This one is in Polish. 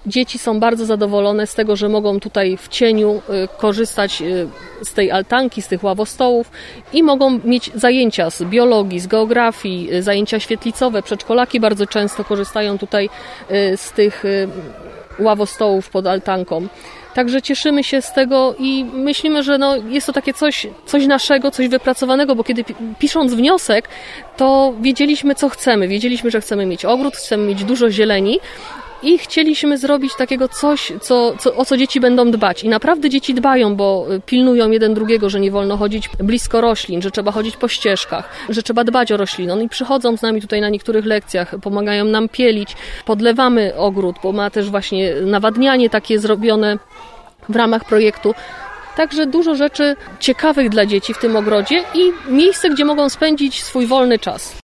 Dzieci są bardzo zadowolone z tego, że mogą tutaj w cieniu korzystać z tej altanki, z tych ławostołów i mogą mieć zajęcia z biologii, z geografii, zajęcia świetlicowe. Przedszkolaki bardzo często korzystają tutaj z tych ławostołów pod altanką. Także cieszymy się z tego i myślimy, że jest to takie coś naszego, coś wypracowanego, bo kiedy pisząc wniosek, to wiedzieliśmy, co chcemy. Wiedzieliśmy, że chcemy mieć ogród, chcemy mieć dużo zieleni i chcieliśmy zrobić takiego coś, o co dzieci będą dbać. I naprawdę dzieci dbają, bo pilnują jeden drugiego, że nie wolno chodzić blisko roślin, że trzeba chodzić po ścieżkach, że trzeba dbać o rośliny. Oni przychodzą z nami tutaj na niektórych lekcjach, pomagają nam pielić, podlewamy ogród, bo ma też właśnie nawadnianie takie zrobione w ramach projektu. Także dużo rzeczy ciekawych dla dzieci w tym ogrodzie i miejsce, gdzie mogą spędzić swój wolny czas.